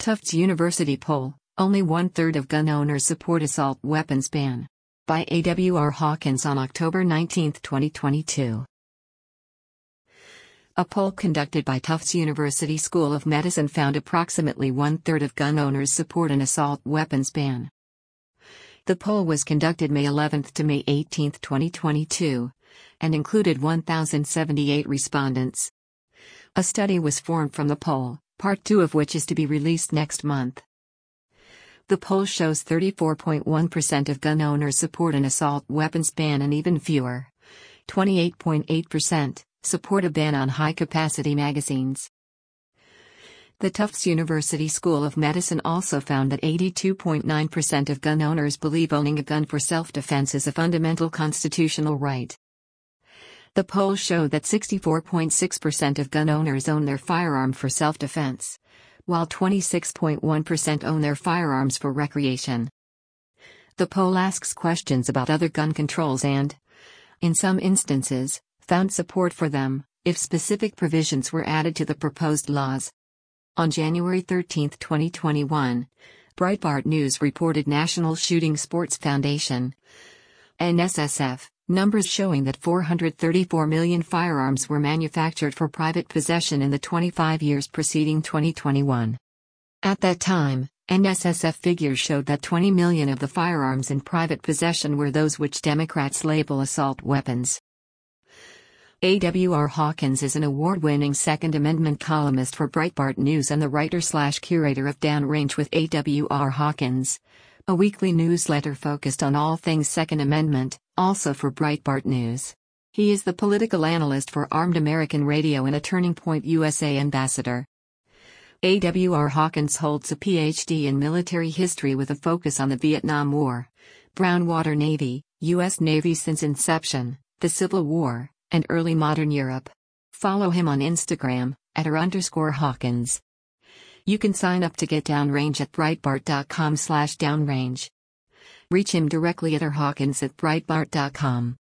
Tufts University poll, only one-third of gun owners support assault weapons ban. By A.W.R. Hawkins on October 19, 2022. A poll conducted by Tufts University School of Medicine found approximately one-third of gun owners support an assault weapons ban. The poll was conducted May 11 to May 18, 2022, and included 1,078 respondents. A study was formed from the poll, part 2 of which is to be released next month. The poll shows 34.1% of gun owners support an assault weapons ban and even fewer, 28.8%, support a ban on high-capacity magazines. The Tufts University School of Medicine also found that 82.9% of gun owners believe owning a gun for self-defense is a fundamental constitutional right. The poll showed that 64.6% of gun owners own their firearm for self-defense, while 26.1% own their firearms for recreation. The poll asks questions about other gun controls and, in some instances, found support for them, if specific provisions were added to the proposed laws. On January 13, 2021, Breitbart News reported National Shooting Sports Foundation (NSSF) numbers showing that 434 million firearms were manufactured for private possession in the 25 years preceding 2021. At that time, NSSF figures showed that 20 million of the firearms in private possession were those which Democrats label assault weapons. A.W.R. Hawkins is an award-winning Second Amendment columnist for Breitbart News and the writer/curator of Downrange with A.W.R. Hawkins, a weekly newsletter focused on all things Second Amendment, also for Breitbart News. He is the political analyst for Armed American Radio and a Turning Point USA ambassador. A.W.R. Hawkins holds a Ph.D. in military history with a focus on the Vietnam War, Brownwater Navy, U.S. Navy since inception, the Civil War, and early modern Europe. Follow him on Instagram, @r_Hawkins. You can sign up to get Downrange at Breitbart.com/downrange. Reach him directly at rhawkins@breitbart.com.